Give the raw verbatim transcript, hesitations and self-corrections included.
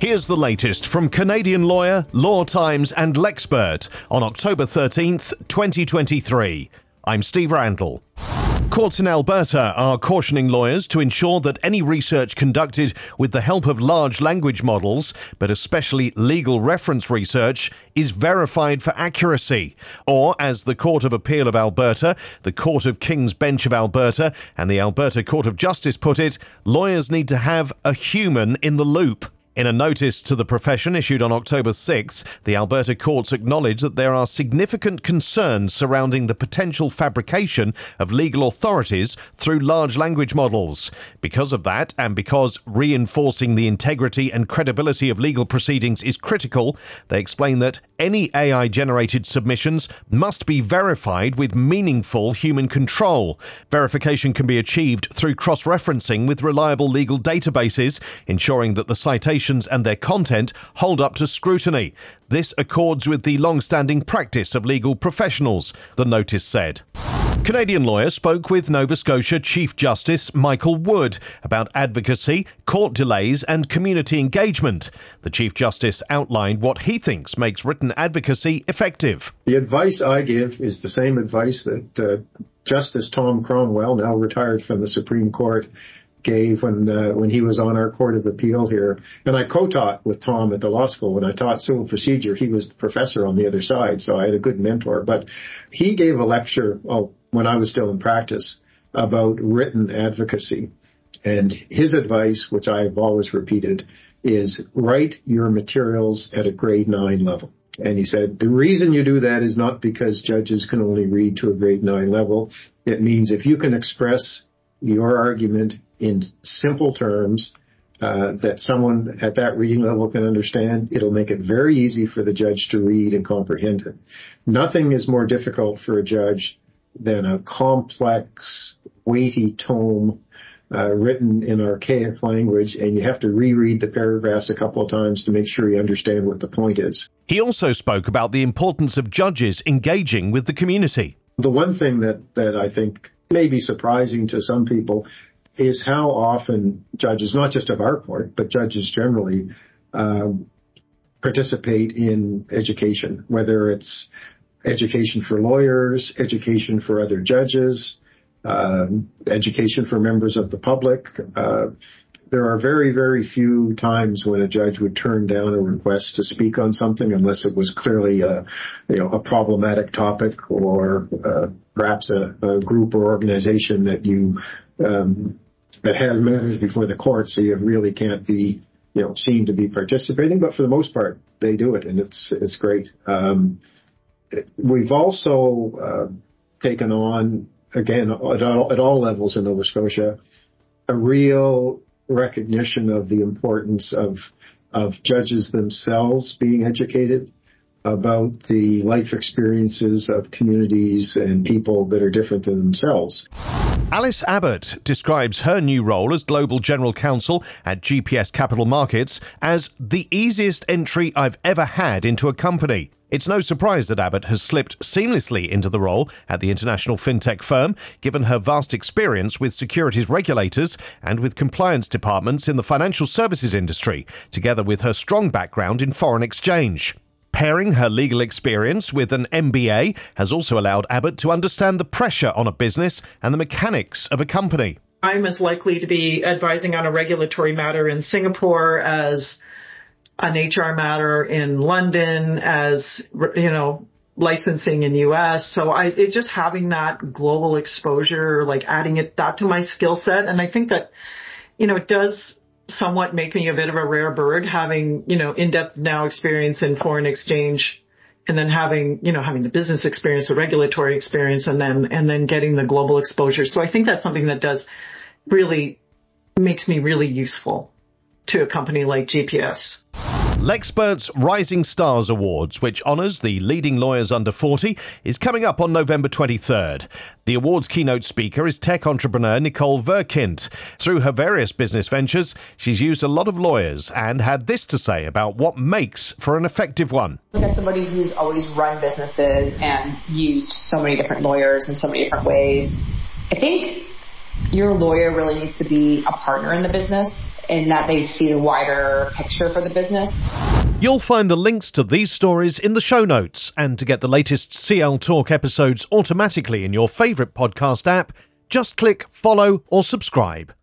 Here's the latest from Canadian lawyer, Law Times and Lexpert on October thirteenth, twenty twenty-three. I'm Steve Randall. Courts in Alberta are cautioning lawyers to ensure that any research conducted with the help of large language models, but especially legal reference research, is verified for accuracy. Or, as the Court of Appeal of Alberta, the Court of King's Bench of Alberta, and the Alberta Court of Justice put it, lawyers need to have a human in the loop. In a notice to the profession issued on October sixth, the Alberta courts acknowledge that there are significant concerns surrounding the potential fabrication of legal authorities through large language models. Because of that, and because reinforcing the integrity and credibility of legal proceedings is critical, they explain that any A I-generated submissions must be verified with meaningful human control. Verification can be achieved through cross-referencing with reliable legal databases, ensuring that the citation and their content hold up to scrutiny. This accords with the long-standing practice of legal professionals, the notice said. Canadian lawyers spoke with Nova Scotia Chief Justice Michael Wood about advocacy, court delays and community engagement. The Chief Justice outlined what he thinks makes written advocacy effective. The advice I give is the same advice that uh, Justice Tom Cromwell, now retired from the Supreme Court, gave when uh, when he was on our Court of Appeal here. And I co-taught with Tom at the law school. When I taught civil procedure, he was the professor on the other side, so I had a good mentor. But he gave a lecture oh, when I was still in practice about written advocacy. And his advice, which I have always repeated, is write your materials at a grade nine level. And he said, the reason you do that is not because judges can only read to a grade nine level. It means if you can express your argument in simple terms uh, that someone at that reading level can understand, it'll make it very easy for the judge to read and comprehend it. Nothing is more difficult for a judge than a complex, weighty tome uh, written in archaic language, and you have to reread the paragraphs a couple of times to make sure you understand what the point is. He also spoke about the importance of judges engaging with the community. The one thing that, that I think may be surprising to some people is how often judges, not just of our court, but judges generally, um, participate in education, whether it's education for lawyers, education for other judges, um, education for members of the public. Uh, there are very, very few times when a judge would turn down a request to speak on something unless it was clearly a, you know, a problematic topic or uh, perhaps a, a group or organization that you um, that has matters before the court, so you really can't be, you know, seen to be participating. But for the most part, they do it, and it's it's great. Um, we've also uh, taken on, again, at all, at all levels in Nova Scotia, a real recognition of the importance of of judges themselves being educated about the life experiences of communities and people that are different than themselves. Alice Abbott describes her new role as Global General Counsel at G P S Capital Markets as the easiest entry I've ever had into a company. It's no surprise that Abbott has slipped seamlessly into the role at the international fintech firm, given her vast experience with securities regulators and with compliance departments in the financial services industry, together with her strong background in foreign exchange. Pairing her legal experience with an M B A has also allowed Abbott to understand the pressure on a business and the mechanics of a company. I'm as likely to be advising on a regulatory matter in Singapore as an H R matter in London, as, you know, licensing in U S. So I, it just having that global exposure, like adding it that to my skill set. And I think that, you know, it does somewhat make me a bit of a rare bird, having, you know, in-depth now experience in foreign exchange, and then having, you know, having the business experience, the regulatory experience, and then, and then getting the global exposure. So I think that's something that does really makes me really useful to a company like G P S. Lexpert's Rising Stars Awards, which honours the leading lawyers under forty, is coming up on November twenty-third. The awards keynote speaker is tech entrepreneur Nicole Verkint. Through her various business ventures, she's used a lot of lawyers and had this to say about what makes for an effective one. As somebody who's always run businesses and used so many different lawyers in so many different ways, I think your lawyer really needs to be a partner in the business in that they see the wider picture for the business. You'll find the links to these stories in the show notes, and to get the latest C L Talk episodes automatically in your favourite podcast app, just click follow or subscribe.